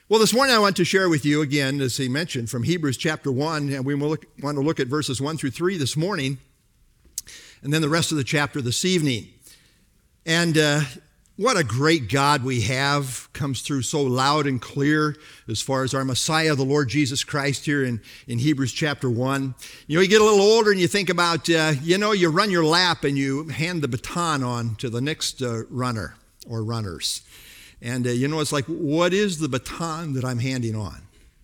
Well, this morning I want to share with you again, as he mentioned, from Hebrews chapter 1, and we want to look at verses 1 through 3 this morning, and then the rest of the chapter this evening. And what a great God we have, comes through so loud and clear as far as our Messiah, the Lord Jesus Christ, here in Hebrews chapter 1. You get a little older and you think about, you run your lap and you hand the baton on to the next runner or runners. And, it's like, what is the baton that I'm handing on?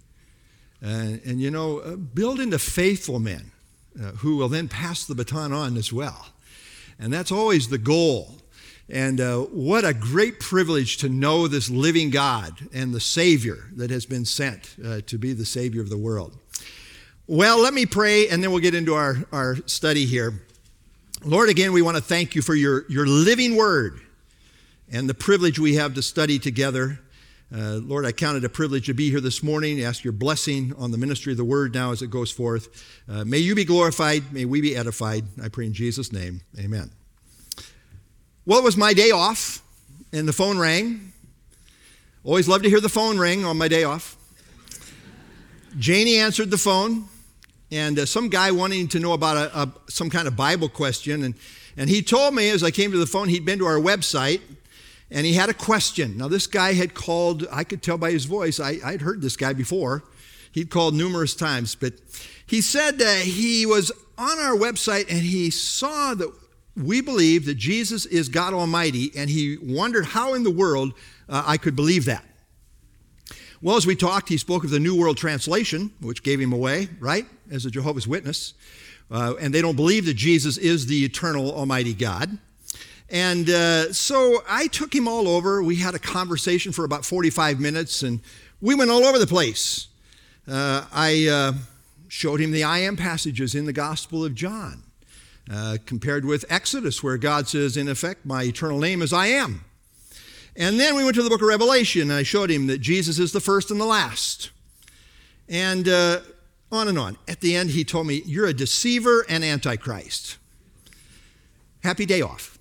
Build into faithful men who will then pass the baton on as well. And that's always the goal. And what a great privilege to know this living God and the Savior that has been sent to be the Savior of the world. Well, let me pray, and then we'll get into our study here. Lord, again, we want to thank you for your living word and the privilege we have to study together. Lord, I count it a privilege to be here this morning. Ask your blessing on the ministry of the word now as it goes forth. May you be glorified. May we be edified. I pray in Jesus' name. Amen. Well, it was my day off, and the phone rang. Always love to hear the phone ring on my day off. Janie answered the phone, and some guy wanting to know about some kind of Bible question. And he told me as I came to the phone, he'd been to our website, and he had a question. Now, this guy had called, I could tell by his voice, I'd heard this guy before. He'd called numerous times, but he said he was on our website, and he saw that we believe that Jesus is God Almighty, and he wondered how in the world I could believe that. Well, as we talked, he spoke of the New World Translation, which gave him away, right, as a Jehovah's Witness. And they don't believe that Jesus is the eternal Almighty God. And so I took him all over. We had a conversation for about 45 minutes, and we went all over the place. I showed him the I am passages in the Gospel of John. Compared with Exodus, where God says, in effect, my eternal name is I am. And then we went to the book of Revelation, and I showed him that Jesus is the first and the last. And on and on. At the end, he told me, you're a deceiver and antichrist. Happy day off.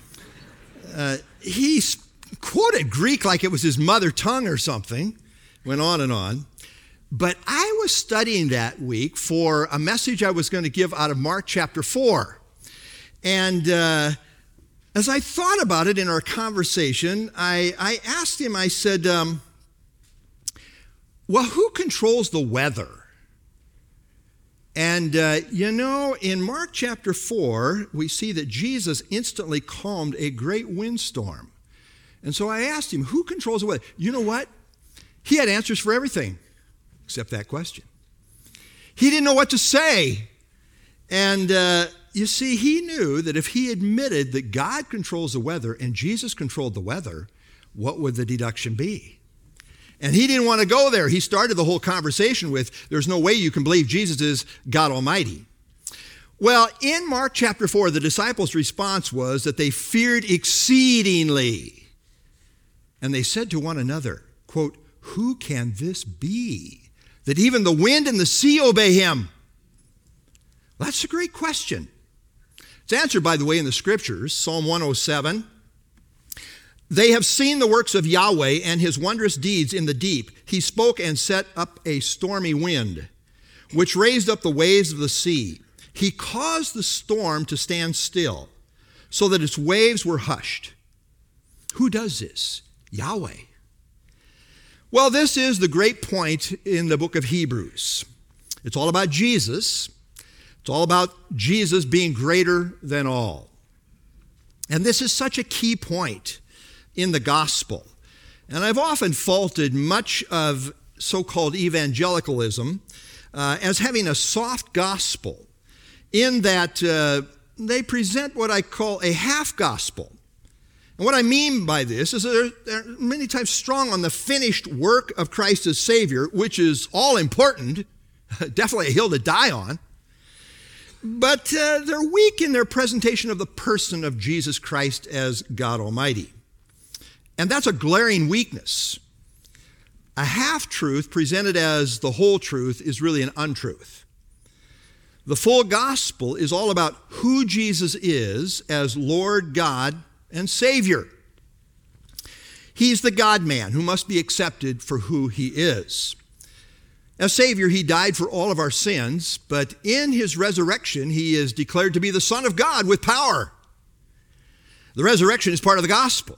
He quoted Greek like it was his mother tongue or something. Went on and on. But I was studying that week for a message I was going to give out of Mark chapter 4. And as I thought about it in our conversation, I asked him, I said, well, who controls the weather? And, in Mark chapter 4, we see that Jesus instantly calmed a great windstorm. And so I asked him, who controls the weather? You know what? He had answers for everything except that question. He didn't know what to say. And you see, he knew that if he admitted that God controls the weather and Jesus controlled the weather, what would the deduction be? And he didn't want to go there. He started the whole conversation with, there's no way you can believe Jesus is God Almighty. Well, in Mark chapter 4, the disciples' response was that they feared exceedingly. And they said to one another, quote, who can this be, that even the wind and the sea obey him? Well, that's a great question. It's answered, by the way, in the scriptures, Psalm 107. They have seen the works of Yahweh and his wondrous deeds in the deep. He spoke and set up a stormy wind, which raised up the waves of the sea. He caused the storm to stand still, so that its waves were hushed. Who does this? Yahweh. Well, this is the great point in the book of Hebrews. It's all about Jesus. It's all about Jesus being greater than all. And this is such a key point in the gospel. And I've often faulted much of so-called evangelicalism as having a soft gospel, in that they present what I call a half gospel. And what I mean by this is that they're many times strong on the finished work of Christ as Savior, which is all important, definitely a hill to die on. But they're weak in their presentation of the person of Jesus Christ as God Almighty. And that's a glaring weakness. A half-truth presented as the whole truth is really an untruth. The full gospel is all about who Jesus is as Lord God and Savior. He's the God-man who must be accepted for who he is. As Savior, he died for all of our sins, but in his resurrection, he is declared to be the Son of God with power. The resurrection is part of the gospel.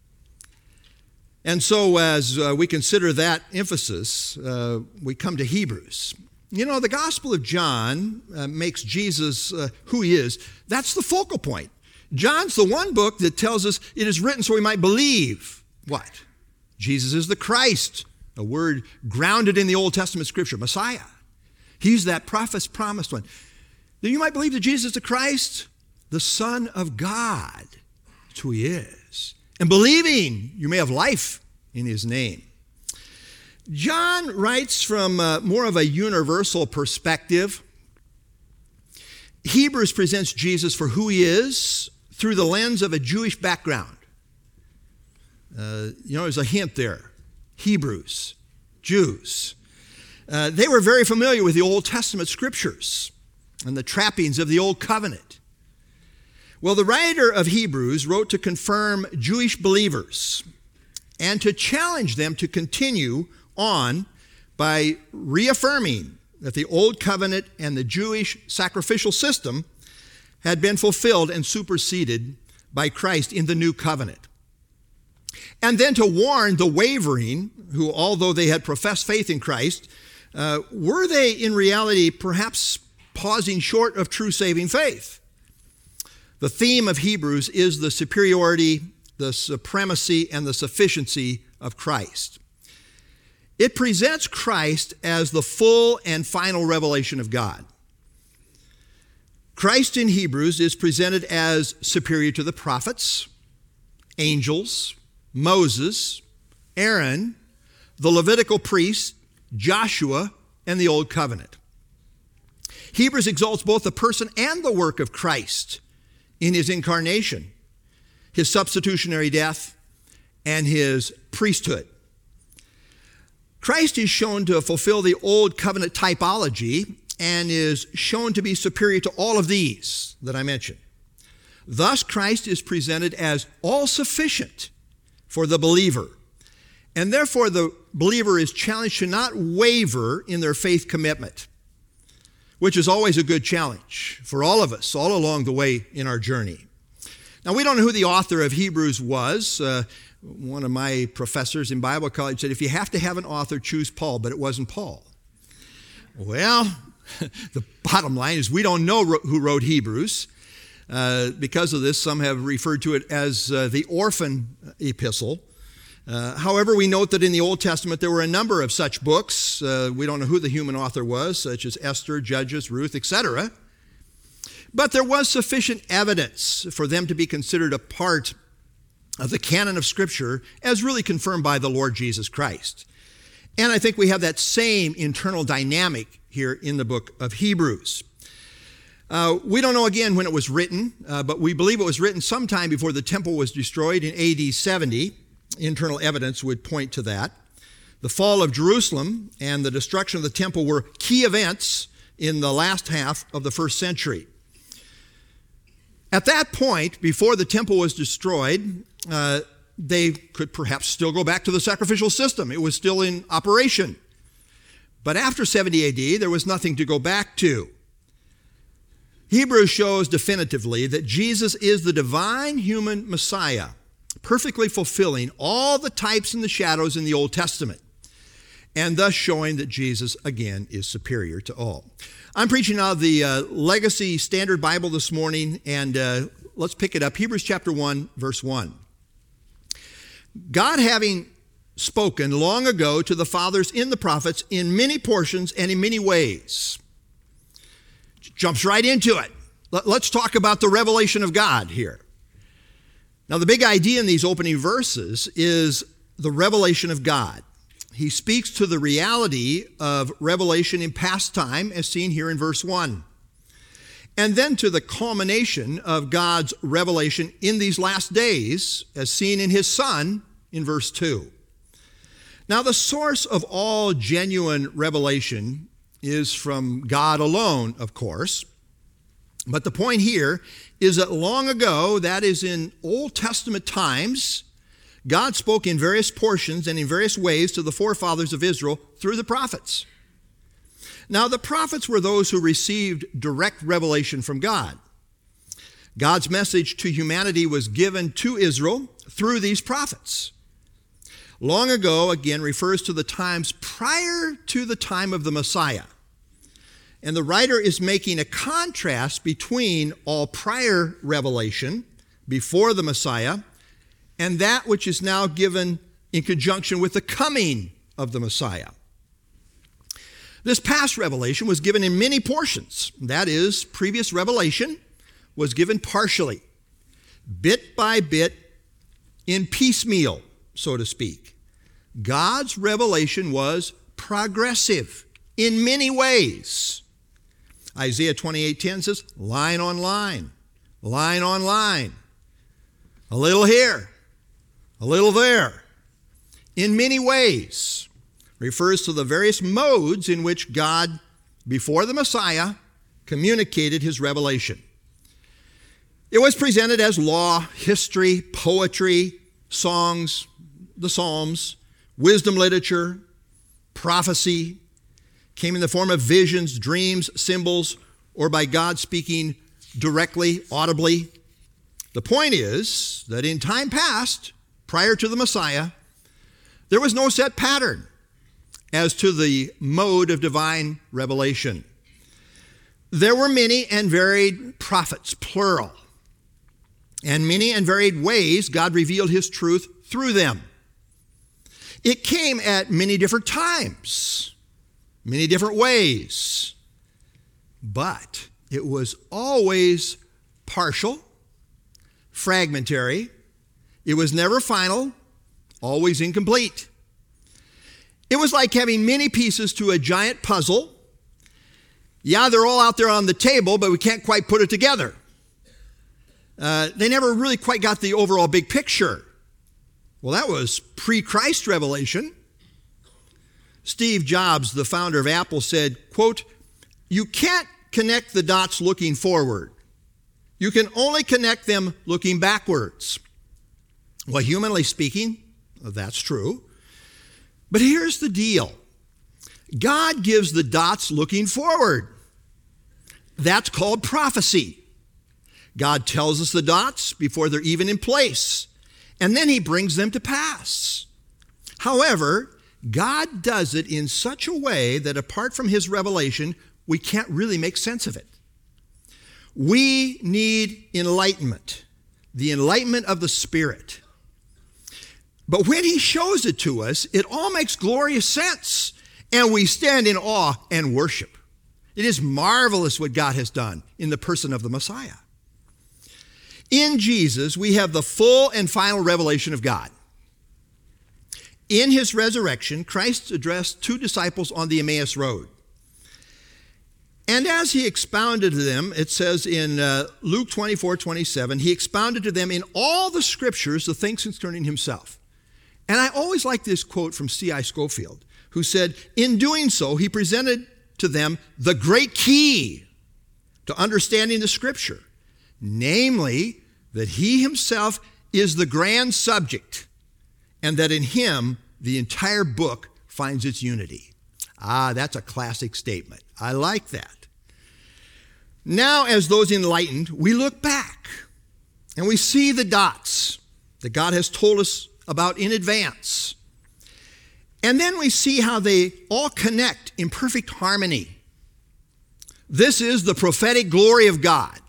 And so as we consider that emphasis, we come to Hebrews. You know, the Gospel of John makes Jesus who he is. That's the focal point. John's the one book that tells us it is written so we might believe. What? Jesus is the Christ, a word grounded in the Old Testament scripture, Messiah. He's that prophet's promised one. That you might believe that Jesus is the Christ, the Son of God. That's who he is. And believing, you may have life in his name. John writes from more of a universal perspective. Hebrews presents Jesus for who he is through the lens of a Jewish background. There's a hint there. Hebrews, Jews. They were very familiar with the Old Testament scriptures and the trappings of the Old Covenant. Well, the writer of Hebrews wrote to confirm Jewish believers and to challenge them to continue on by reaffirming that the Old Covenant and the Jewish sacrificial system had been fulfilled and superseded by Christ in the New Covenant. And then to warn the wavering, who, although they had professed faith in Christ, were they in reality perhaps pausing short of true saving faith? The theme of Hebrews is the superiority, the supremacy, and the sufficiency of Christ. It presents Christ as the full and final revelation of God. Christ in Hebrews is presented as superior to the prophets, angels, Moses, Aaron, the Levitical priests, Joshua, and the Old Covenant. Hebrews exalts both the person and the work of Christ in his incarnation, his substitutionary death, and his priesthood. Christ is shown to fulfill the Old Covenant typology and is shown to be superior to all of these that I mentioned. Thus, Christ is presented as all-sufficient for the believer, and therefore the believer is challenged to not waver in their faith commitment, which is always a good challenge for all of us all along the way in our journey. Now, we don't know who the author of Hebrews was. One of my professors in Bible college said, if you have to have an author, choose Paul, but it wasn't Paul. Well, the bottom line is we don't know who wrote Hebrews. Because of this, some have referred to it as the orphan epistle. However, we note that in the Old Testament there were a number of such books. We don't know who the human author was, such as Esther, Judges, Ruth, etc. But there was sufficient evidence for them to be considered a part of the canon of Scripture as really confirmed by the Lord Jesus Christ. And I think we have that same internal dynamic here in the book of Hebrews. We don't know again when it was written, but we believe it was written sometime before the temple was destroyed in AD 70. Internal evidence would point to that. The fall of Jerusalem and the destruction of the temple were key events in the last half of the first century. At that point, before the temple was destroyed, they could perhaps still go back to the sacrificial system. It was still in operation. But after 70 AD, there was nothing to go back to. Hebrews shows definitively that Jesus is the divine human Messiah, perfectly fulfilling all the types and the shadows in the Old Testament, and thus showing that Jesus, again, is superior to all. I'm preaching out of the Legacy Standard Bible this morning, and let's pick it up. Hebrews chapter 1, verse 1. God having spoken long ago to the fathers in the prophets in many portions and in many ways. Jumps right into it. Let's talk about the revelation of God here. Now, the big idea in these opening verses is the revelation of God. He speaks to the reality of revelation in past time, as seen here in verse 1. And then to the culmination of God's revelation in these last days, as seen in his Son in verse 2. Now, the source of all genuine revelation is from God alone, of course. But the point here is that long ago, that is in Old Testament times, God spoke in various portions and in various ways to the forefathers of Israel through the prophets. Now, the prophets were those who received direct revelation from God. God's message to humanity was given to Israel through these prophets. Long ago, again, refers to the times prior to the time of the Messiah. And the writer is making a contrast between all prior revelation before the Messiah and that which is now given in conjunction with the coming of the Messiah. This past revelation was given in many portions. That is, previous revelation was given partially, bit by bit, in piecemeal, so to speak. God's revelation was progressive in many ways. Isaiah 28:10 says, line on line, line on line. A little here, a little there. In many ways, refers to the various modes in which God, before the Messiah, communicated his revelation. It was presented as law, history, poetry, songs, the Psalms, wisdom literature, prophecy, came in the form of visions, dreams, symbols, or by God speaking directly, audibly. The point is that in time past, prior to the Messiah, there was no set pattern as to the mode of divine revelation. There were many and varied prophets, plural, and many and varied ways God revealed his truth through them. It came at many different times, many different ways, but it was always partial, fragmentary. It was never final, always incomplete. It was like having many pieces to a giant puzzle. Yeah, they're all out there on the table, but we can't quite put it together. They never really quite got the overall big picture. Well, that was pre-Christ revelation. Steve Jobs, the founder of Apple, said, quote, "You can't connect the dots looking forward. You can only connect them looking backwards." Well, humanly speaking, that's true. But here's the deal. God gives the dots looking forward. That's called prophecy. God tells us the dots before they're even in place, and then he brings them to pass. However, God does it in such a way that apart from his revelation, we can't really make sense of it. We need enlightenment, the enlightenment of the Spirit. But when he shows it to us, it all makes glorious sense, and we stand in awe and worship. It is marvelous what God has done in the person of the Messiah. In Jesus, we have the full and final revelation of God. In his resurrection, Christ addressed two disciples on the Emmaus Road. And as he expounded to them, it says in Luke 24:27, he expounded to them in all the scriptures the things concerning himself. And I always like this quote from C.I. Scofield, who said, in doing so, he presented to them the great key to understanding the scripture, namely that he himself is the grand subject and that in him the entire book finds its unity. That's a classic statement. I like that. Now, as those enlightened, we look back and we see the dots that God has told us about in advance. And then we see how they all connect in perfect harmony. This is the prophetic glory of God.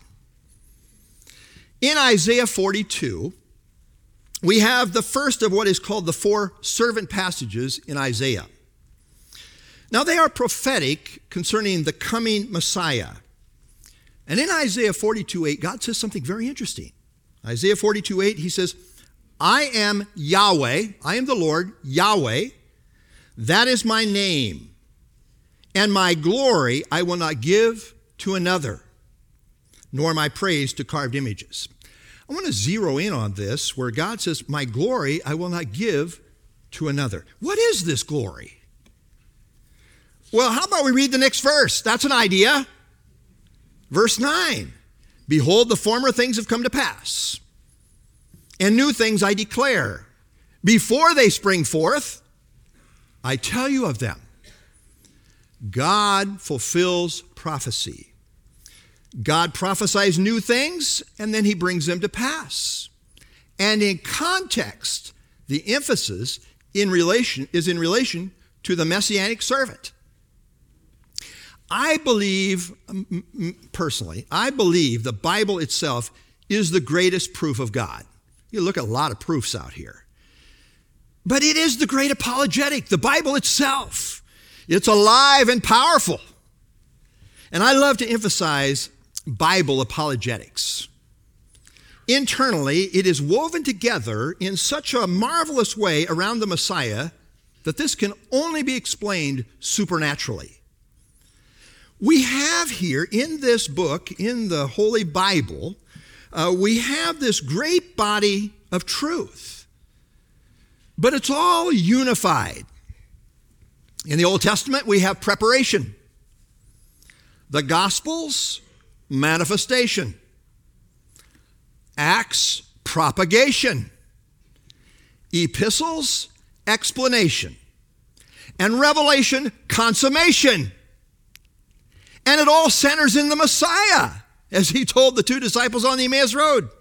In Isaiah 42, we have the first of what is called the four servant passages in Isaiah. Now, they are prophetic concerning the coming Messiah. And in Isaiah 42:8, God says something very interesting. Isaiah 42:8, he says, I am Yahweh, I am the Lord, Yahweh, that is my name, and my glory I will not give to another, nor my praise to carved images. I want to zero in on this where God says, my glory I will not give to another. What is this glory? Well, how about we read the next verse? That's an idea. Verse 9, behold, the former things have come to pass, and new things I declare. before they spring forth, I tell you of them. God fulfills prophecy. God prophesies new things, and then he brings them to pass. And in context, the emphasis is in relation to the messianic servant. I believe, personally, the Bible itself is the greatest proof of God. You look at a lot of proofs out here. But it is the great apologetic, the Bible itself. It's alive and powerful. And I love to emphasize Bible apologetics. Internally, it is woven together in such a marvelous way around the Messiah that this can only be explained supernaturally. We have here in this book, in the Holy Bible, we have this great body of truth. But it's all unified. In the Old Testament, we have preparation. The Gospels, manifestation. Acts, propagation. Epistles, explanation. And Revelation, consummation. And it all centers in the Messiah, as he told the two disciples on the Emmaus Road.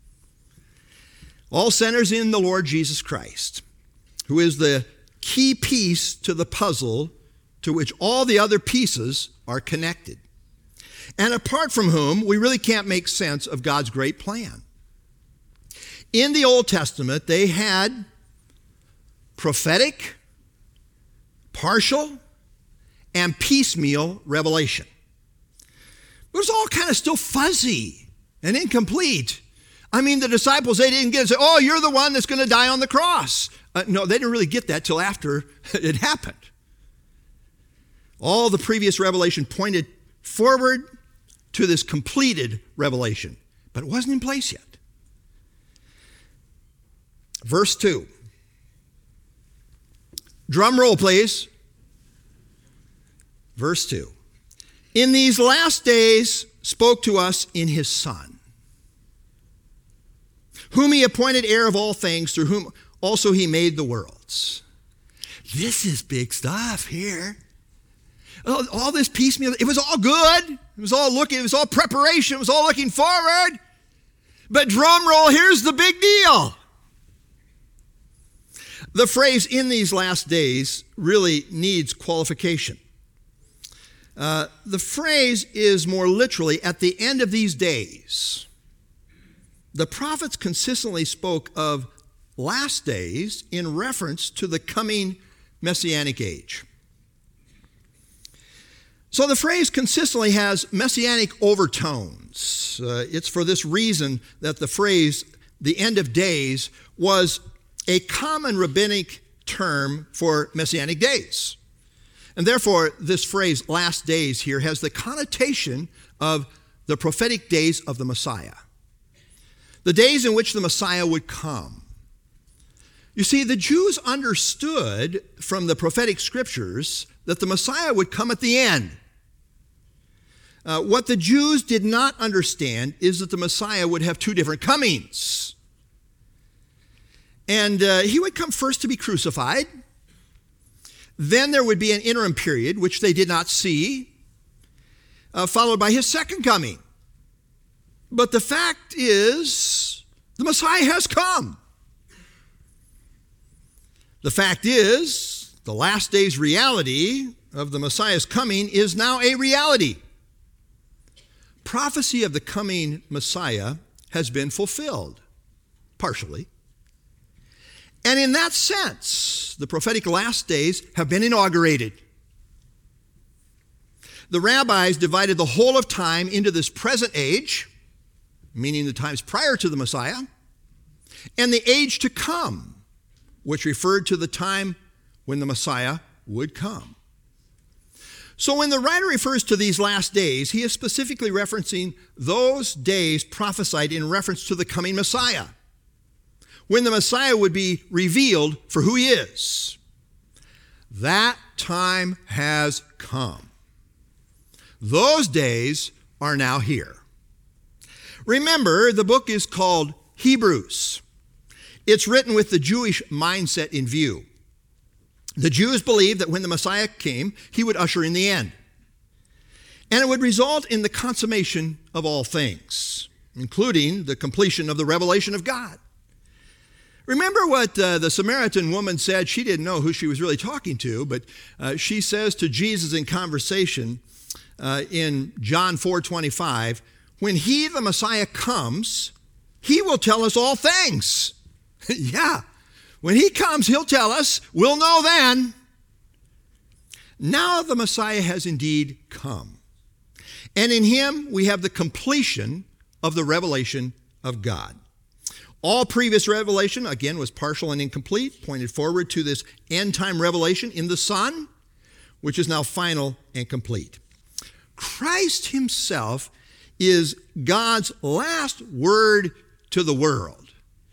All centers in the Lord Jesus Christ, who is the key piece to the puzzle to which all the other pieces are connected, and apart from whom we really can't make sense of God's great plan. In the Old Testament, they had prophetic, partial, and piecemeal revelation. It was all kind of still fuzzy and incomplete. I mean, the disciples, they didn't get it. Say, oh, you're the one that's going to die on the cross. No, they didn't really get that till after it happened. All the previous revelation pointed forward to this completed revelation, but it wasn't in place yet. Verse 2. Drum roll, please. Verse 2. In these last days spoke to us in his Son, whom he appointed heir of all things, through whom also he made the worlds. This is big stuff here. All this piecemeal, it was all good. It was all preparation. It was all looking forward. But drum roll, here's the big deal. The phrase "in these last days" really needs qualification. The phrase is more literally "at the end of these days." The prophets consistently spoke of last days in reference to the coming messianic age. So the phrase consistently has messianic overtones. It's for this reason that the phrase "the end of days" was a common rabbinic term for messianic days. And therefore, this phrase "last days" here has the connotation of the prophetic days of the Messiah. The days in which the Messiah would come. You see, the Jews understood from the prophetic scriptures that the Messiah would come at the end. What the Jews did not understand is that the Messiah would have two different comings. And he would come first to be crucified. Then there would be an interim period, which they did not see, followed by his second coming. But the fact is, the Messiah has come. The fact is, the last day's reality of the Messiah's coming is now a reality. Prophecy of the coming Messiah has been fulfilled, partially. And in that sense, the prophetic last days have been inaugurated. The rabbis divided the whole of time into this present age, meaning the times prior to the Messiah, and the age to come, which referred to the time when the Messiah would come. So when the writer refers to these last days, he is specifically referencing those days prophesied in reference to the coming Messiah, when the Messiah would be revealed for who he is. That time has come. Those days are now here. Remember, the book is called Hebrews. It's written with the Jewish mindset in view. The Jews believed that when the Messiah came, he would usher in the end. And it would result in the consummation of all things, including the completion of the revelation of God. Remember what the Samaritan woman said? She didn't know who she was really talking to, but she says to Jesus in conversation in John 4:25, when he, the Messiah, comes, he will tell us all things. Yeah, when he comes, he'll tell us. We'll know then. Now the Messiah has indeed come. And in him, we have the completion of the revelation of God. All previous revelation, again, was partial and incomplete, pointed forward to this end-time revelation in the Son, which is now final and complete. Christ himself is God's last word to the world.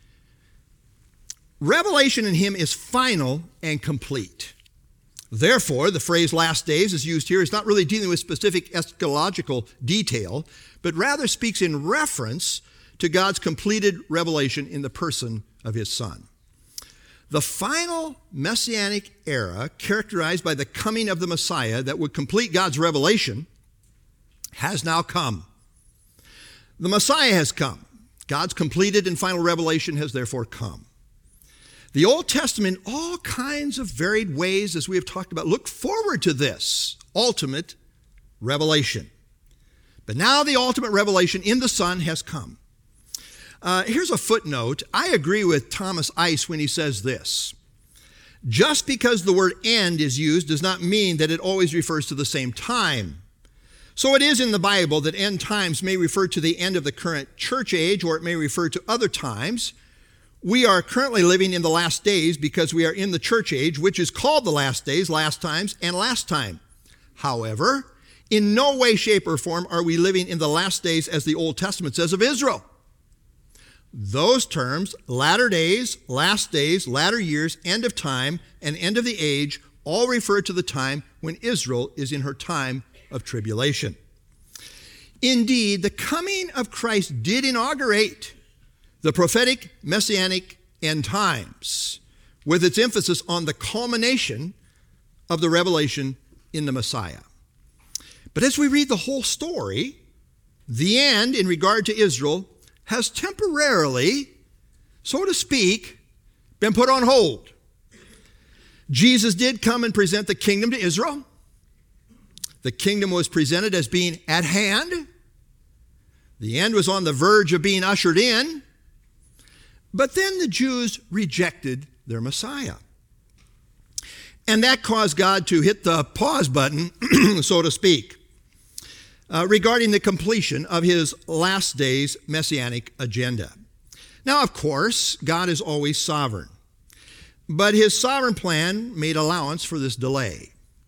Revelation in him is final and complete. Therefore, the phrase last days is used here is not really dealing with specific eschatological detail, but rather speaks in reference to God's completed revelation in the person of his Son. The final messianic era, characterized by the coming of the Messiah that would complete God's revelation, has now come. The Messiah has come. God's completed and final revelation has therefore come. The Old Testament, all kinds of varied ways, as we have talked about, look forward to this ultimate revelation. But now the ultimate revelation in the Son has come. Here's a footnote. I agree with Thomas Ice when he says this. Just because the word end is used does not mean that it always refers to the same time. So it is in the Bible that end times may refer to the end of the current church age, or it may refer to other times. We are currently living in the last days because we are in the church age, which is called the last days, last times, and last time. However, in no way, shape, or form are we living in the last days as the Old Testament says of Israel. Those terms, latter days, last days, latter years, end of time, and end of the age, all refer to the time when Israel is in her time of tribulation. Indeed, the coming of Christ did inaugurate the prophetic messianic end times, with its emphasis on the culmination of the revelation in the Messiah. But as we read the whole story, the end in regard to Israel has temporarily, so to speak, been put on hold. Jesus did come and present the kingdom to Israel. The kingdom was presented as being at hand. The end was on the verge of being ushered in. But then the Jews rejected their Messiah. And that caused God to hit the pause button, so to speak, regarding the completion of his last days messianic agenda. Now, of course, God is always sovereign, but his sovereign plan made allowance for this delay.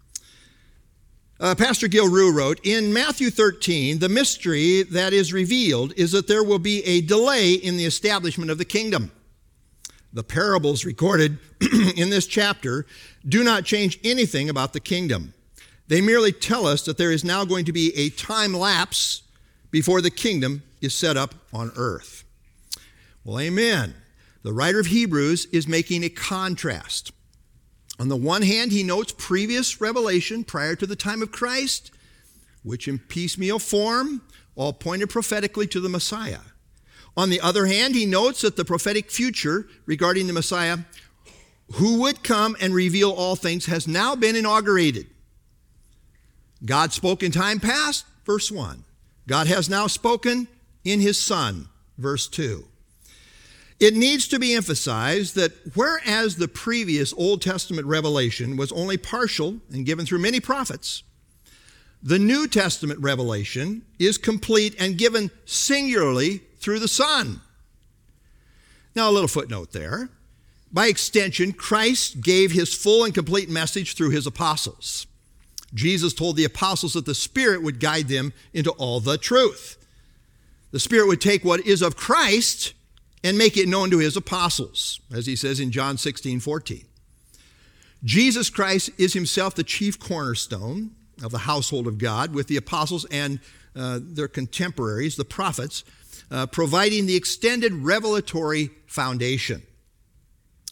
Pastor Gil Rue wrote, in Matthew 13, the mystery that is revealed is that there will be a delay in the establishment of the kingdom. The parables recorded in this chapter do not change anything about the kingdom. They merely tell us that there is now going to be a time lapse before the kingdom is set up on earth. Well, amen. The writer of Hebrews is making a contrast. On the one hand, he notes previous revelation prior to the time of Christ, which in piecemeal form all pointed prophetically to the Messiah. On the other hand, he notes that the prophetic future regarding the Messiah, who would come and reveal all things, has now been inaugurated. God spoke in time past, verse 1. God has now spoken in his Son, verse 2. It needs to be emphasized that whereas the previous Old Testament revelation was only partial and given through many prophets, the New Testament revelation is complete and given singularly through the Son. Now, a little footnote there. By extension, Christ gave his full and complete message through his apostles. Jesus told the apostles that the Spirit would guide them into all the truth. The Spirit would take what is of Christ and make it known to his apostles, as he says in John 16:14. Jesus Christ is himself the chief cornerstone of the household of God, with the apostles and their contemporaries, the prophets, providing the extended revelatory foundation.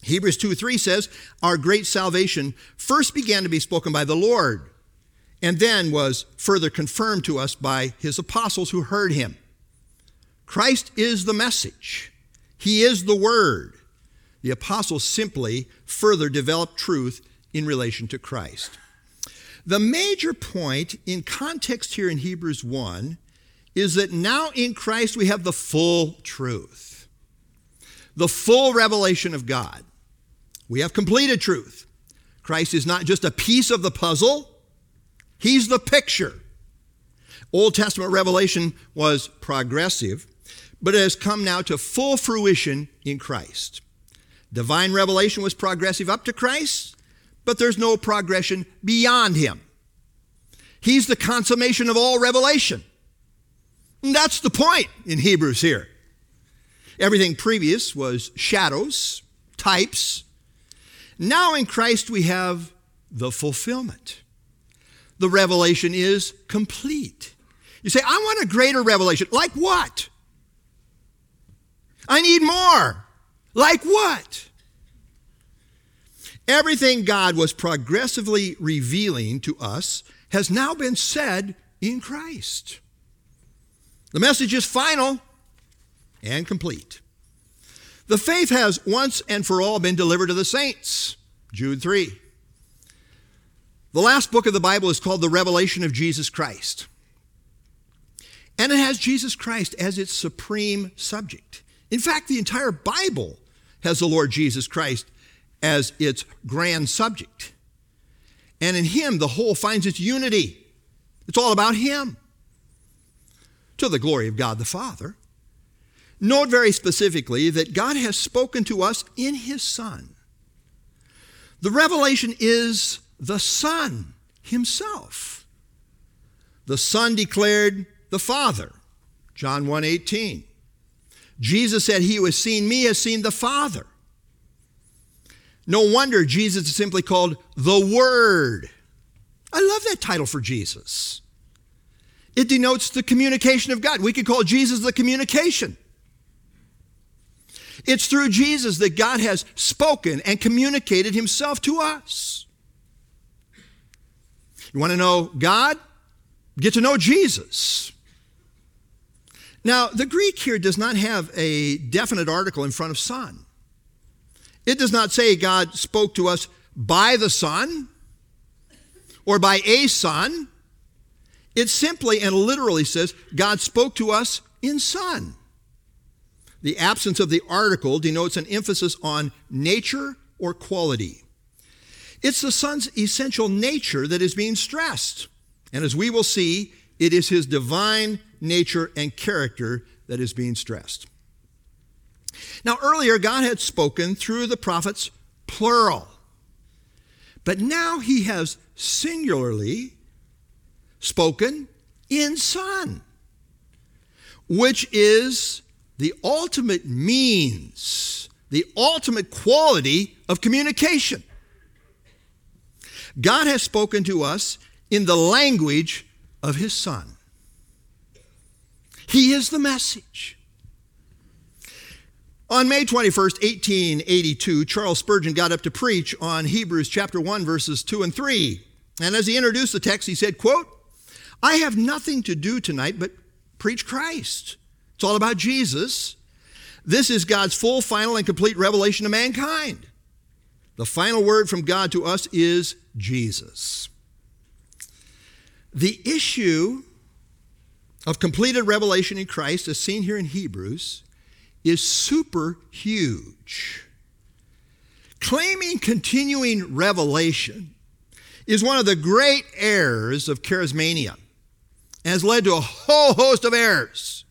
Hebrews 2:3 says, our great salvation first began to be spoken by the Lord, and then was further confirmed to us by his apostles who heard him. Christ is the message. He is the word. The apostles simply further developed truth in relation to Christ. The major point in context here in Hebrews 1 is that now in Christ we have the full truth, the full revelation of God. We have completed truth. Christ is not just a piece of the puzzle, he's the picture. Old Testament revelation was progressive, but it has come now to full fruition in Christ. Divine revelation was progressive up to Christ, but there's no progression beyond him. He's the consummation of all revelation. And that's the point in Hebrews here. Everything previous was shadows, types. Now in Christ we have the fulfillment. The revelation is complete. You say, I want a greater revelation. Like what? I need more. Like what? Everything God was progressively revealing to us has now been said in Christ. The message is final and complete. The faith has once and for all been delivered to the saints. Jude 3. The last book of the Bible is called the Revelation of Jesus Christ. And it has Jesus Christ as its supreme subject. In fact, the entire Bible has the Lord Jesus Christ as its grand subject. And in him, the whole finds its unity. It's all about him, to the glory of God the Father. Note very specifically that God has spoken to us in his Son. The revelation is the Son himself. The Son declared the Father, John 1:18. Jesus said, he who has seen me has seen the Father. No wonder Jesus is simply called the Word. I love that title for Jesus. It denotes the communication of God. We could call Jesus the communication. It's through Jesus that God has spoken and communicated himself to us. You want to know God? Get to know Jesus. Now, the Greek here does not have a definite article in front of Son. It does not say God spoke to us by the Son or by a Son. It simply and literally says God spoke to us in Son. The absence of the article denotes an emphasis on nature or quality. It's the Son's essential nature that is being stressed. And as we will see, it is his divine nature and character that is being stressed. Now, earlier, God had spoken through the prophets, plural. But now he has singularly spoken in Son, which is the ultimate means, the ultimate quality of communication. God has spoken to us in the language of his Son. He is the message. On May 21st, 1882, Charles Spurgeon got up to preach on Hebrews chapter 1, verses 2 and 3. And as he introduced the text, he said, quote, I have nothing to do tonight but preach Christ. It's all about Jesus. This is God's full, final, and complete revelation to mankind. The final word from God to us is Jesus. The issue of completed revelation in Christ, as seen here in Hebrews, is super huge. Claiming continuing revelation is one of the great errors of charismania and has led to a whole host of errors.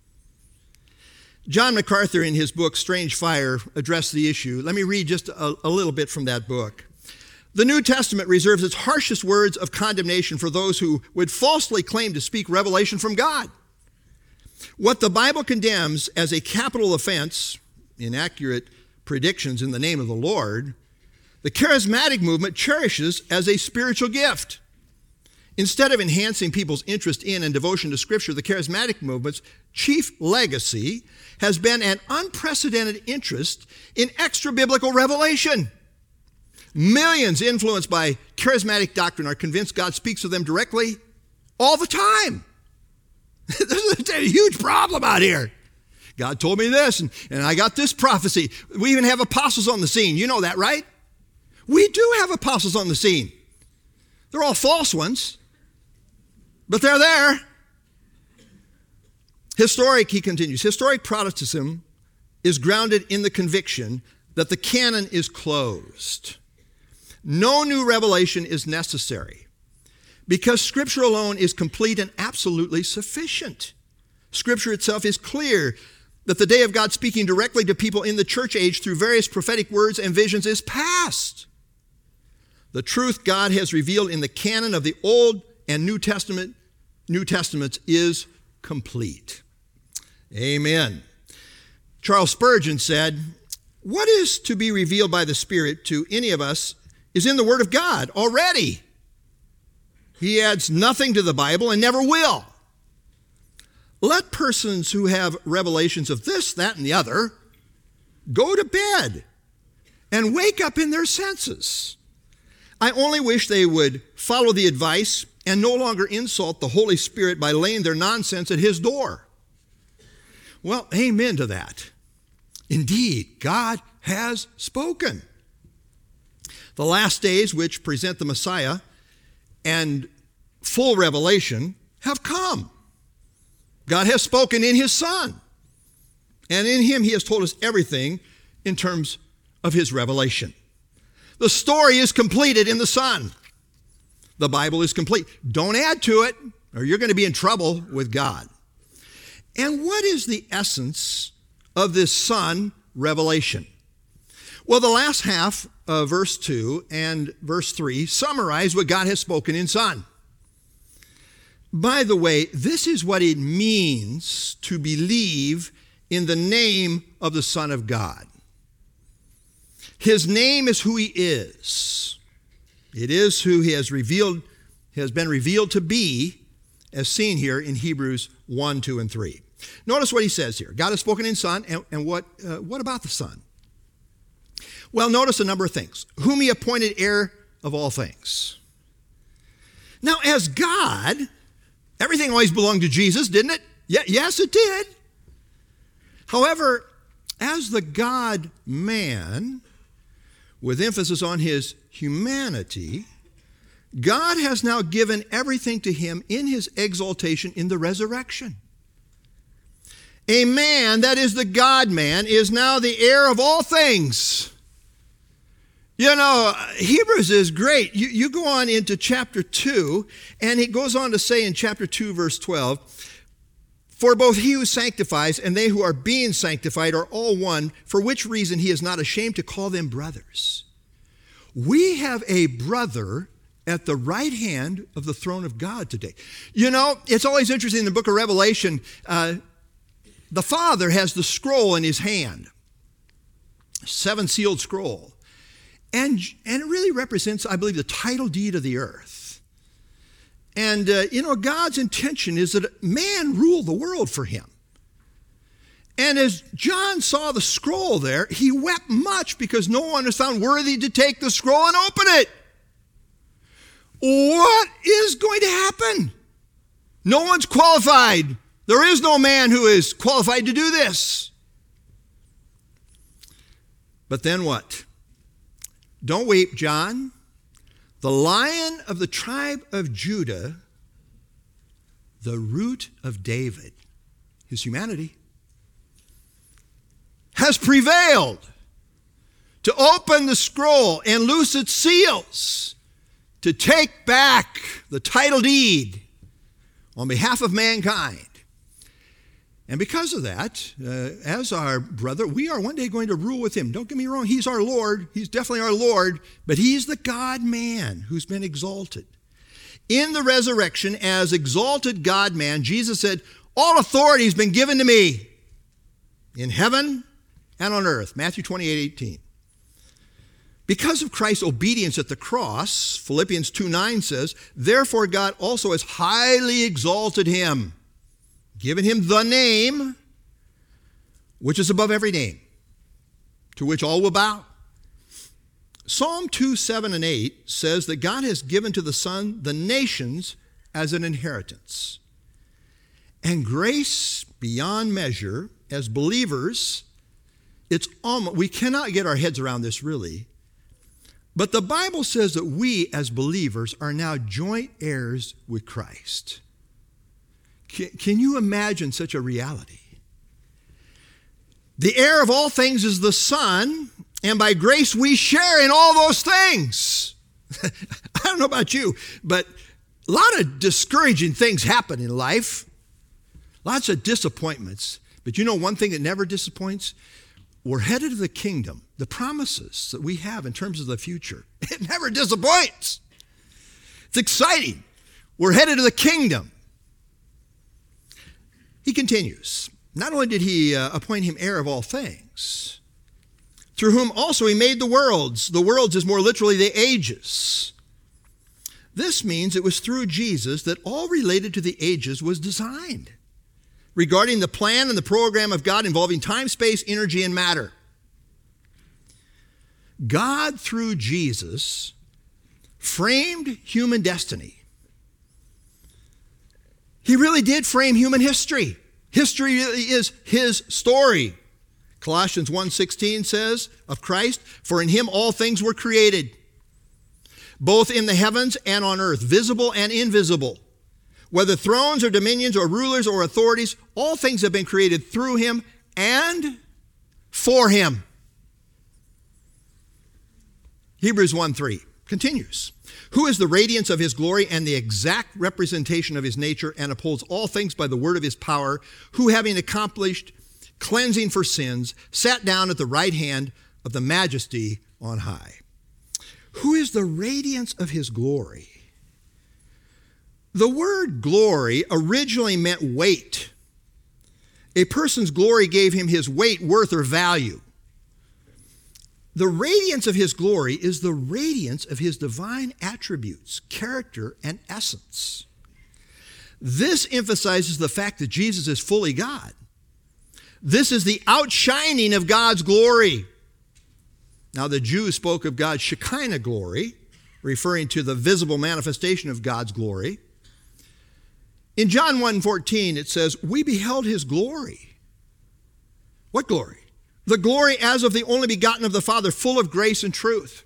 John MacArthur, in his book Strange Fire, addressed the issue. Let me read just a little bit from that book. The New Testament reserves its harshest words of condemnation for those who would falsely claim to speak revelation from God. What the Bible condemns as a capital offense, inaccurate predictions in the name of the Lord, the charismatic movement cherishes as a spiritual gift. Instead of enhancing people's interest in and devotion to Scripture, the charismatic movement's chief legacy has been an unprecedented interest in extra-biblical revelation. Millions influenced by charismatic doctrine are convinced God speaks to them directly all the time. There's a huge problem out here. God told me this, and I got this prophecy. We even have apostles on the scene. You know that, right? We do have apostles on the scene. They're all false ones, but they're there. He continues, historic Protestantism is grounded in the conviction that the canon is closed. No new revelation is necessary because Scripture alone is complete and absolutely sufficient. Scripture itself is clear that the day of God speaking directly to people in the church age through various prophetic words and visions is past. The truth God has revealed in the canon of the Old and New Testaments is complete. Amen. Charles Spurgeon said, "What is to be revealed by the Spirit to any of us is in the Word of God already. He adds nothing to the Bible and never will. Let persons who have revelations of this, that, and the other go to bed and wake up in their senses. I only wish they would follow the advice and no longer insult the Holy Spirit by laying their nonsense at His door." Well, amen to that. Indeed, God has spoken. The last days, which present the Messiah and full revelation, have come. God has spoken in His Son, and in Him He has told us everything in terms of His revelation. The story is completed in the Son. The Bible is complete. Don't add to it, or you're going to be in trouble with God. And what is the essence of this Son revelation? Well, the last half of verse 2 and verse 3 summarize what God has spoken in Son. By the way, this is what it means to believe in the name of the Son of God. His name is who He is. It is who He has been revealed to be, as seen here in Hebrews 1, 2, and 3. Notice what he says here. God has spoken in Son, and what about the Son? Well, notice a number of things. Whom He appointed heir of all things. Now, as God, everything always belonged to Jesus, didn't it? Yes, it did. However, as the God-man, with emphasis on His humanity, God has now given everything to Him in His exaltation in the resurrection. A man, that is the God-man, is now the heir of all things. You know, Hebrews is great. You go on into chapter 2, and it goes on to say in chapter 2, verse 12, "For both He who sanctifies and they who are being sanctified are all one, for which reason He is not ashamed to call them brothers." We have a brother at the right hand of the throne of God today. You know, it's always interesting in the book of Revelation, the Father has the scroll in His hand, seven-sealed scroll. And it really represents, I believe, the title deed of the earth. And, God's intention is that man rule the world for Him. And as John saw the scroll there, he wept much because no one was found worthy to take the scroll and open it. What is going to happen? No one's qualified. There is no man who is qualified to do this. But then what? Don't weep, John. The Lion of the tribe of Judah, the root of David, his humanity, has prevailed to open the scroll and loose its seals, to take back the title deed on behalf of mankind. And because of that, as our brother, we are one day going to rule with Him. Don't get me wrong, He's our Lord. He's definitely our Lord, but He's the God-man who's been exalted. In the resurrection, as exalted God-man, Jesus said, "All authority has been given to me in heaven and on earth." Matthew 28:18. Because of Christ's obedience at the cross, Philippians 2:9 says, therefore God also has highly exalted him, given him the name which is above every name, to which all will bow. Psalm 2:7-8 says that God has given to the Son the nations as an inheritance. And grace beyond measure, as believers, we cannot get our heads around this really, but the Bible says that we as believers are now joint heirs with Christ. Can you imagine such a reality? The heir of all things is the Son, and by grace we share in all those things. I don't know about you, but a lot of discouraging things happen in life. Lots of disappointments. But you know one thing that never disappoints? We're headed to the kingdom. The promises that we have in terms of the future. It never disappoints. It's exciting. We're headed to the kingdom. He continues. Not only did he appoint him heir of all things, through whom also he made the worlds. The worlds is more literally the ages. This means it was through Jesus that all related to the ages was designed, regarding the plan and the program of God involving time, space, energy, and matter. God, through Jesus, framed human destiny. He really did frame human history. History is his story. Colossians 1:16 says of Christ, for in him all things were created, both in the heavens and on earth, visible and invisible. Whether thrones or dominions or rulers or authorities, all things have been created through him and for him. Hebrews 1:3 continues. Who is the radiance of his glory and the exact representation of his nature, and upholds all things by the word of his power, who having accomplished cleansing for sins, sat down at the right hand of the majesty on high. Who is the radiance of his glory? The word glory originally meant weight. A person's glory gave him his weight, worth, or value. The radiance of his glory is the radiance of his divine attributes, character, and essence. This emphasizes the fact that Jesus is fully God. This is the outshining of God's glory. Now, the Jews spoke of God's Shekinah glory, referring to the visible manifestation of God's glory. In John 1:14, it says, we beheld his glory. What glory? The glory as of the only begotten of the Father, full of grace and truth.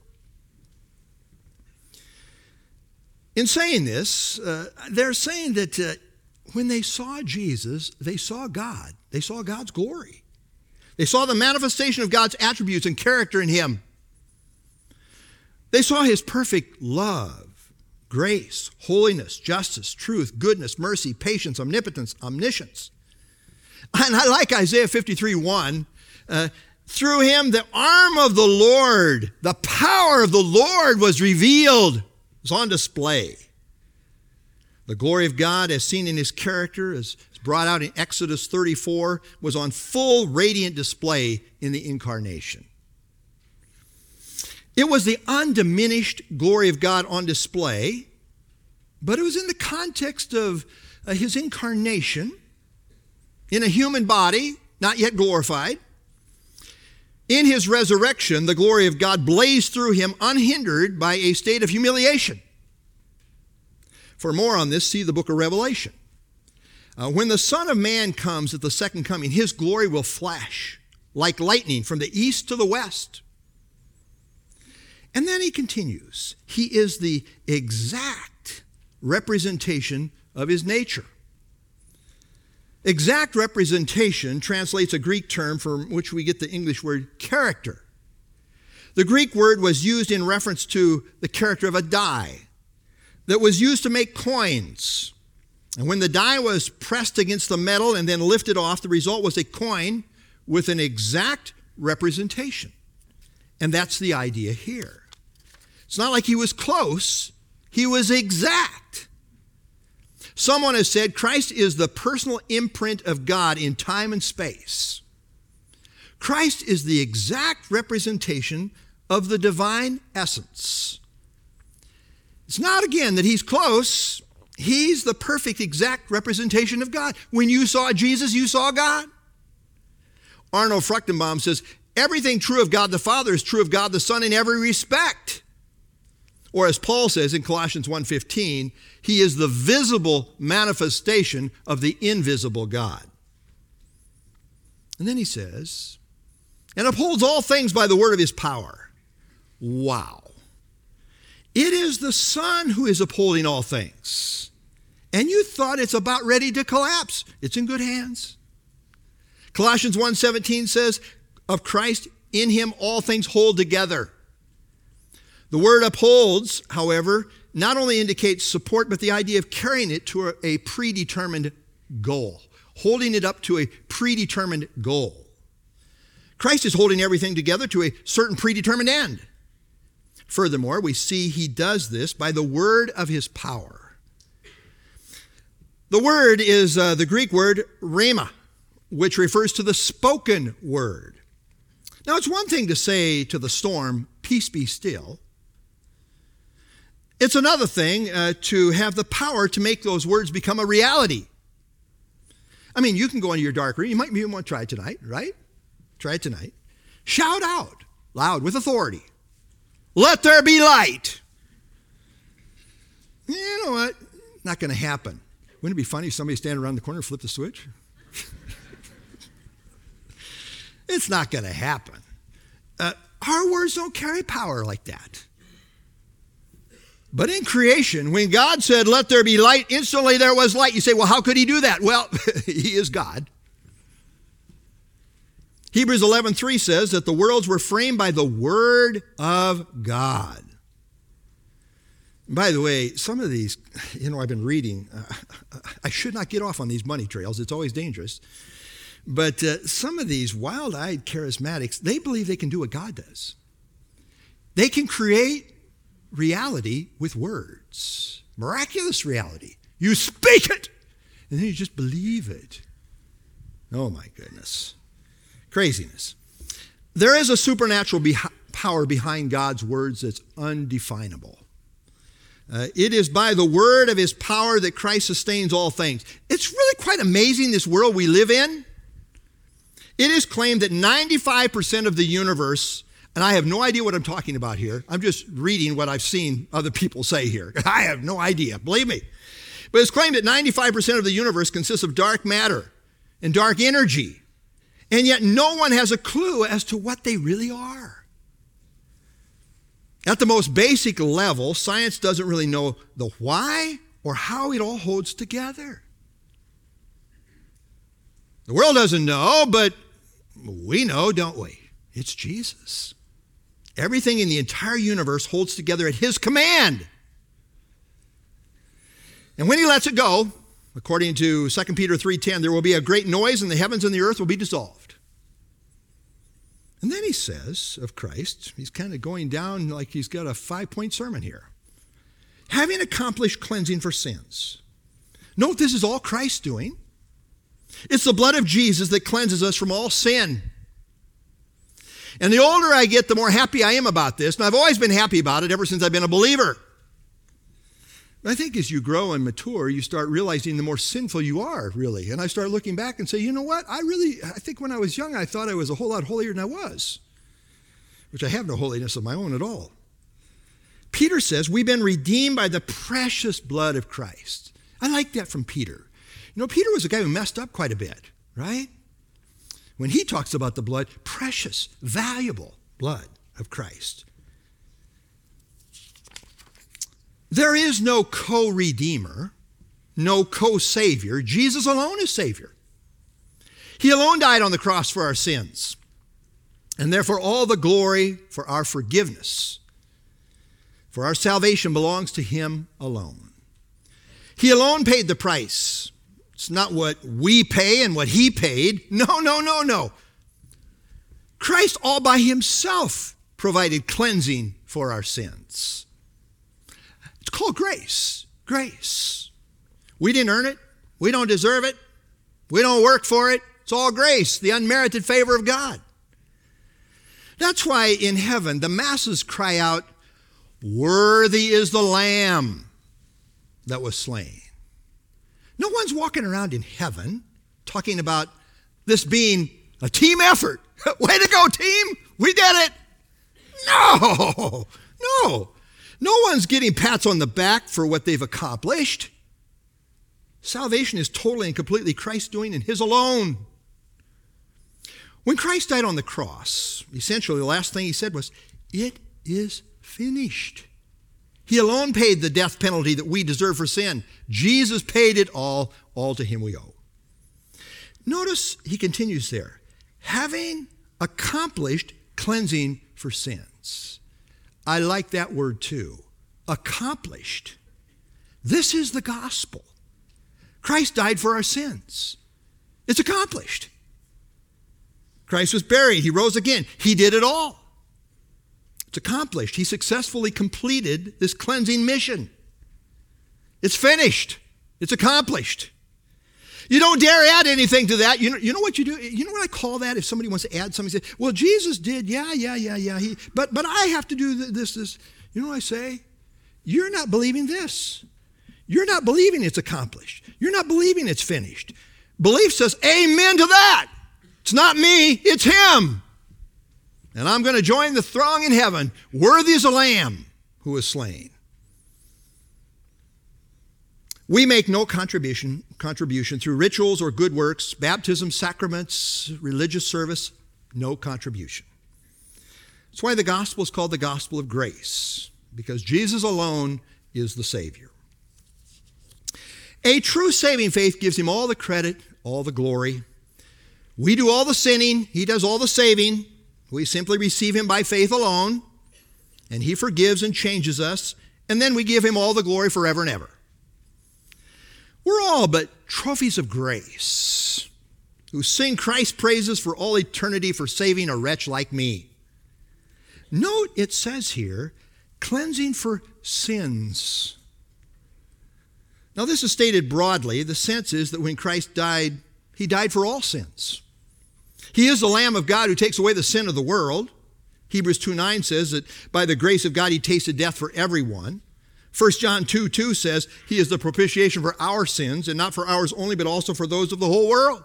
In saying this, they're saying that when they saw Jesus, they saw God. They saw God's glory. They saw the manifestation of God's attributes and character in him. They saw his perfect love, grace, holiness, justice, truth, goodness, mercy, patience, omnipotence, omniscience. And I like Isaiah 53:1. Through him, the arm of the Lord, the power of the Lord was revealed. It was on display. The glory of God, as seen in his character, as brought out in Exodus 34, was on full radiant display in the incarnation. It was the undiminished glory of God on display, but it was in the context of his incarnation in a human body, not yet glorified. In his resurrection, the glory of God blazed through him unhindered by a state of humiliation. For more on this, see the book of Revelation. When the Son of Man comes at the second coming, his glory will flash like lightning from the east to the west. And then he continues. He is the exact representation of his nature. Exact representation translates a Greek term from which we get the English word character. The Greek word was used in reference to the character of a die that was used to make coins. And when the die was pressed against the metal and then lifted off, the result was a coin with an exact representation. And that's the idea here. It's not like he was close, he was exact. Someone has said Christ is the personal imprint of God in time and space. Christ is the exact representation of the divine essence. It's not, again, that he's close. He's the perfect, exact representation of God. When you saw Jesus, you saw God. Arnold Fruchtenbaum says, everything true of God the Father is true of God the Son in every respect. Or as Paul says in Colossians 1:15, he is the visible manifestation of the invisible God. And then he says, and upholds all things by the word of his power. Wow. It is the Son who is upholding all things. And you thought it's about ready to collapse. It's in good hands. Colossians 1:17 says, of Christ, in him all things hold together. The word upholds, however, not only indicates support, but the idea of carrying it to a predetermined goal, holding it up to a predetermined goal. Christ is holding everything together to a certain predetermined end. Furthermore, we see he does this by the word of his power. The word is the Greek word rhema, which refers to the spoken word. Now, it's one thing to say to the storm, peace be still. It's another thing to have the power to make those words become a reality. I mean, you can go into your dark room. You might even want to try it tonight, right? Try it tonight. Shout out loud with authority. Let there be light. You know what? Not going to happen. Wouldn't it be funny if somebody standing around the corner flipped the switch? It's not going to happen. Our words don't carry power like that. But in creation, when God said, let there be light, instantly there was light. You say, well, how could he do that? Well, he is God. Hebrews 11:3 says that the worlds were framed by the word of God. By the way, some of these, I've been reading. I should not get off on these money trails. It's always dangerous. But some of these wild-eyed charismatics, they believe they can do what God does. They can create reality with words. Miraculous reality. You speak it, and then you just believe it. Oh, my goodness. Craziness. There is a supernatural power behind God's words that's undefinable. It is by the word of his power that Christ sustains all things. It's really quite amazing, this world we live in. It is claimed that 95% of the universe, and I have no idea what I'm talking about here. I'm just reading what I've seen other people say here. I have no idea, believe me. But it's claimed that 95% of the universe consists of dark matter and dark energy. And yet no one has a clue as to what they really are. At the most basic level, science doesn't really know the why or how it all holds together. The world doesn't know, but we know, don't we? It's Jesus. Everything in the entire universe holds together at his command. And when he lets it go, according to 2 Peter 3:10, there will be a great noise and the heavens and the earth will be dissolved. And then he says of Christ, he's kind of going down like he's got a 5-point sermon here. Having accomplished cleansing for sins. Note this is all Christ doing. It's the blood of Jesus that cleanses us from all sin. And the older I get, the more happy I am about this. And I've always been happy about it ever since I've been a believer. But I think as you grow and mature, you start realizing the more sinful you are, really. And I start looking back and say, you know what? I think when I was young, I thought I was a whole lot holier than I was. Which I have no holiness of my own at all. Peter says, we've been redeemed by the precious blood of Christ. I like that from Peter. Peter was a guy who messed up quite a bit, right? When he talks about the blood, precious, valuable blood of Christ. There is no co-redeemer, no co-savior. Jesus alone is Savior. He alone died on the cross for our sins. And therefore all the glory for our forgiveness, for our salvation belongs to him alone. He alone paid the price. It's not what we pay and what he paid. No. Christ all by himself provided cleansing for our sins. It's called grace. Grace. We didn't earn it. We don't deserve it. We don't work for it. It's all grace, the unmerited favor of God. That's why in heaven the masses cry out, "Worthy is the Lamb that was slain." No one's walking around in heaven talking about this being a team effort. Way to go, team! We did it! No! No one's getting pats on the back for what they've accomplished. Salvation is totally and completely Christ's doing and His alone. When Christ died on the cross, essentially the last thing He said was, "It is finished." He alone paid the death penalty that we deserve for sin. Jesus paid it all to Him we owe. Notice He continues there, having accomplished cleansing for sins. I like that word too, accomplished. This is the gospel. Christ died for our sins. It's accomplished. Christ was buried. He rose again. He did it all. It's accomplished. He successfully completed this cleansing mission. It's finished. It's accomplished. You don't dare add anything to that. You know what you do? You know what I call that? If somebody wants to add something, say, "Well, Jesus did, yeah. But I have to do this. You know what I say? You're not believing this. You're not believing it's accomplished. You're not believing it's finished. Belief says, amen to that. It's not me, it's Him. And I'm going to join the throng in heaven. Worthy is the Lamb who was slain. We make no contribution through rituals or good works, baptism, sacraments, religious service, no contribution. That's why the gospel is called the gospel of grace, because Jesus alone is the Savior. A true saving faith gives Him all the credit, all the glory. We do all the sinning, He does all the saving. We simply receive Him by faith alone, and He forgives and changes us, and then we give Him all the glory forever and ever. We're all but trophies of grace who sing Christ's praises for all eternity for saving a wretch like me. Note it says here, cleansing for sins. Now this is stated broadly. The sense is that when Christ died, He died for all sins. He is the Lamb of God who takes away the sin of the world. Hebrews 2:9 says that by the grace of God He tasted death for everyone. 1 John 2:2 says He is the propitiation for our sins, and not for ours only, but also for those of the whole world.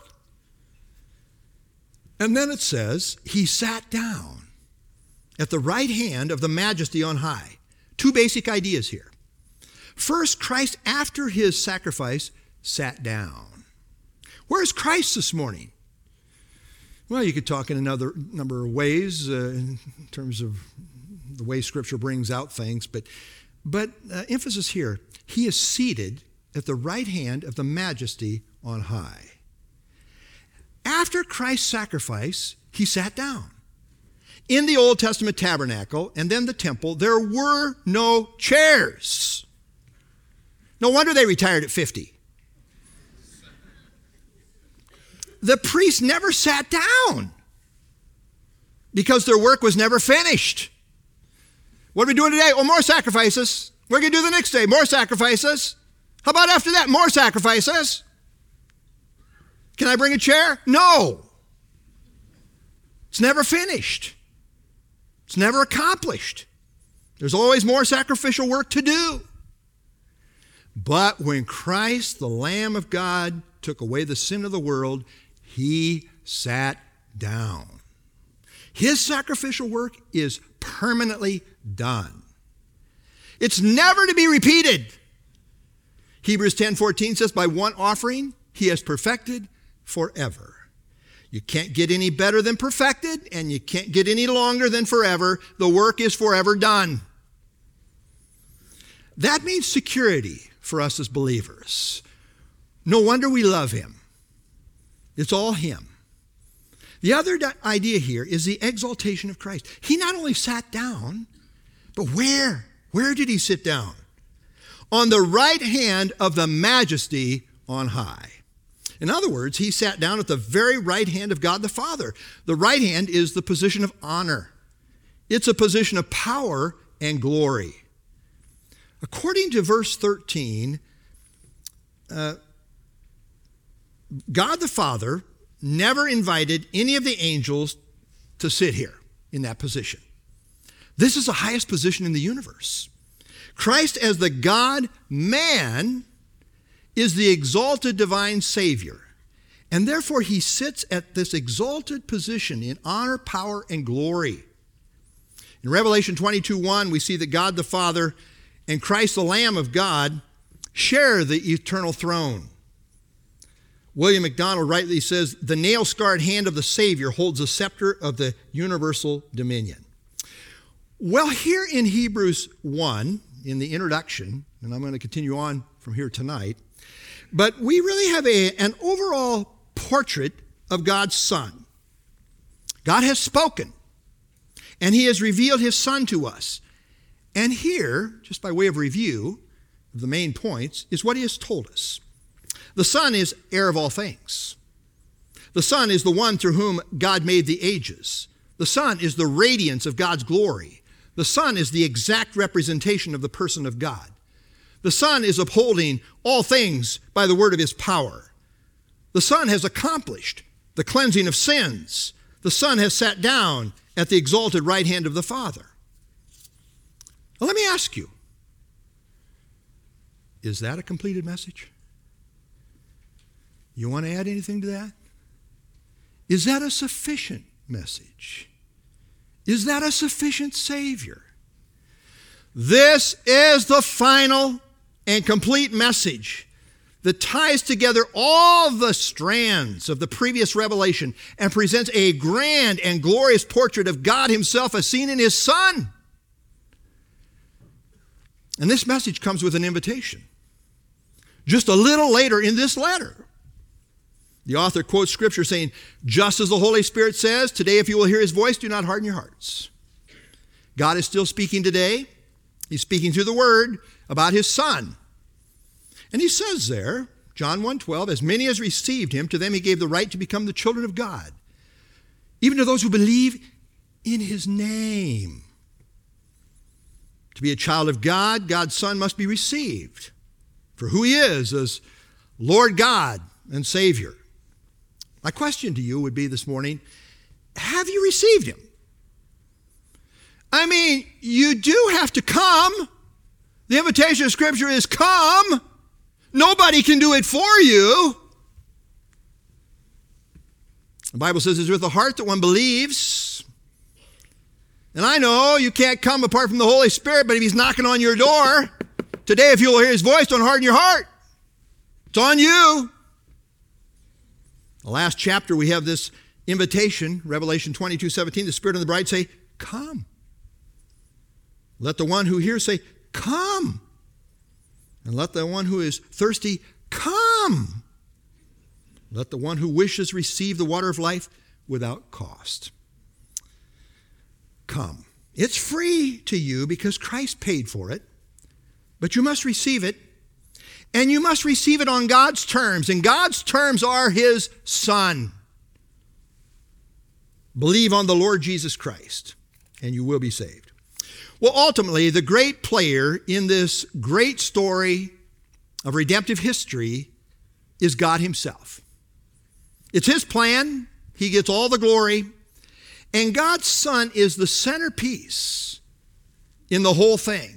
And then it says He sat down at the right hand of the Majesty on high. Two basic ideas here. First, Christ, after His sacrifice, sat down. Where's Christ this morning? Well, you could talk in another number of ways in terms of the way Scripture brings out things, but emphasis here, He is seated at the right hand of the Majesty on high. After Christ's sacrifice, He sat down. In the Old Testament tabernacle and then the temple, there were no chairs. No wonder they retired at 50. The priests never sat down because their work was never finished. What are we doing today? Oh, more sacrifices. We're going to do the next day. More sacrifices. How about after that? More sacrifices. Can I bring a chair? No. It's never finished. It's never accomplished. There's always more sacrificial work to do. But when Christ, the Lamb of God, took away the sin of the world, He sat down. His sacrificial work is permanently done. It's never to be repeated. Hebrews 10:14 says, by one offering He has perfected forever. You can't get any better than perfected, and you can't get any longer than forever. The work is forever done. That means security for us as believers. No wonder we love Him. It's all Him. The other idea here is the exaltation of Christ. He not only sat down, but where? Where did He sit down? On the right hand of the Majesty on high. In other words, He sat down at the very right hand of God the Father. The right hand is the position of honor. It's a position of power and glory. According to verse 13, God the Father never invited any of the angels to sit here. in that position. This is the highest position in the universe. Christ as the God-man is the exalted divine Savior. And therefore he sits at this exalted position in honor, power, and glory. In Revelation 22:1, we see that God the Father and Christ the Lamb of God share the eternal throne. William MacDonald rightly says, the nail-scarred hand of the Savior holds the scepter of the universal dominion. Well, here in Hebrews 1, in the introduction, and I'm going to continue on from here tonight, but we really have an overall portrait of God's Son. God has spoken, and he has revealed his Son to us. And here, just by way of review of the main points, is what he has told us. The Son is heir of all things. The Son is the one through whom God made the ages. The Son is the radiance of God's glory. The Son is the exact representation of the person of God. The Son is upholding all things by the word of his power. The Son has accomplished the cleansing of sins. The Son has sat down at the exalted right hand of the Father. Now, let me ask you, is that a completed message? You want to add anything to that? Is that a sufficient message? Is that a sufficient Savior? This is the final and complete message that ties together all the strands of the previous revelation and presents a grand and glorious portrait of God himself as seen in his Son. And this message comes with an invitation. Just a little later in this letter, the author quotes scripture saying, just as the Holy Spirit says, today if you will hear his voice, do not harden your hearts. God is still speaking today. He's speaking through the word about his Son. And he says there, John 1:12, as many as received him, to them he gave the right to become the children of God, even to those who believe in his name. To be a child of God, God's Son must be received for who he is as Lord God and Savior. My question to you would be this morning, have you received him? I mean, you do have to come. The invitation of Scripture is come. Nobody can do it for you. The Bible says it's with the heart that one believes. And I know you can't come apart from the Holy Spirit, but if he's knocking on your door, today if you will hear his voice, don't harden your heart. It's on you. The last chapter we have this invitation, Revelation 22:17, the Spirit and the bride say, come. Let the one who hears say, come. And let the one who is thirsty come. Let the one who wishes receive the water of life without cost. Come. It's free to you because Christ paid for it, but you must receive it, and you must receive it on God's terms, and God's terms are his Son. Believe on the Lord Jesus Christ, and you will be saved. Well, ultimately, the great player in this great story of redemptive history is God himself. It's his plan. He gets all the glory. And God's Son is the centerpiece in the whole thing.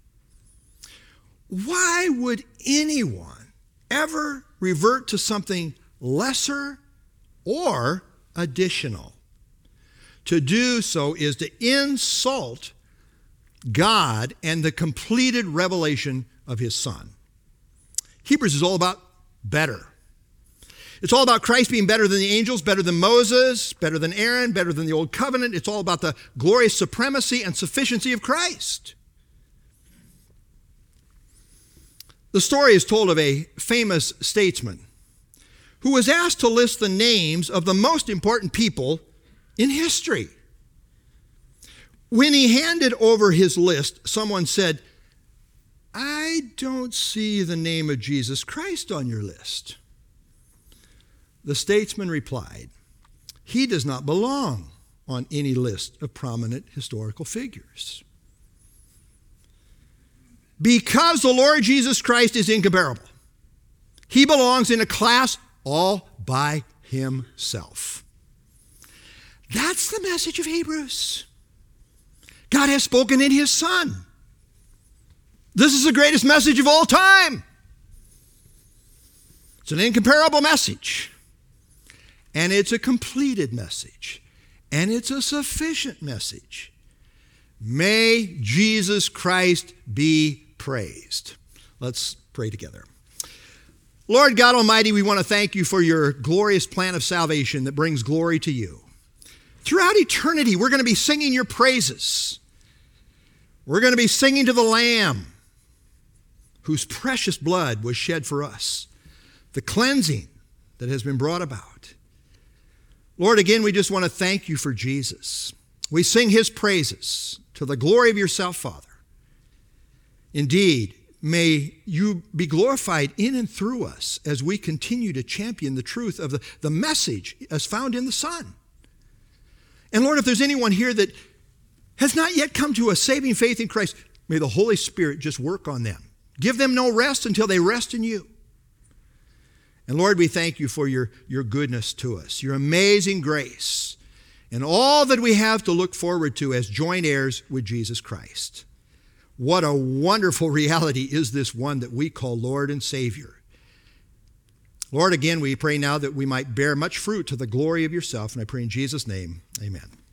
Why would anyone ever revert to something lesser or additional? To do so is to insult God and the completed revelation of his Son. Hebrews is all about better. It's all about Christ being better than the angels, better than Moses, better than Aaron, better than the old covenant. It's all about the glorious supremacy and sufficiency of Christ. The story is told of a famous statesman who was asked to list the names of the most important people in history. When he handed over his list, someone said, I don't see the name of Jesus Christ on your list. The statesman replied, he does not belong on any list of prominent historical figures. Because the Lord Jesus Christ is incomparable. He belongs in a class all by himself. That's the message of Hebrews. God has spoken in his Son. This is the greatest message of all time. It's an incomparable message. And it's a completed message. And it's a sufficient message. May Jesus Christ be praised. Let's pray together. Lord God Almighty, we want to thank you for your glorious plan of salvation that brings glory to you. Throughout eternity, we're going to be singing your praises. We're going to be singing to the Lamb whose precious blood was shed for us, the cleansing that has been brought about. Lord, again, we just want to thank you for Jesus. We sing his praises to the glory of yourself, Father. Indeed, may you be glorified in and through us as we continue to champion the truth of the message as found in the Son. And Lord, if there's anyone here that has not yet come to a saving faith in Christ, may the Holy Spirit just work on them. Give them no rest until they rest in you. And Lord, we thank you for your goodness to us, your amazing grace, and all that we have to look forward to as joint heirs with Jesus Christ. What a wonderful reality is this one that we call Lord and Savior. Lord, again, we pray now that we might bear much fruit to the glory of yourself, and I pray in Jesus' name, amen.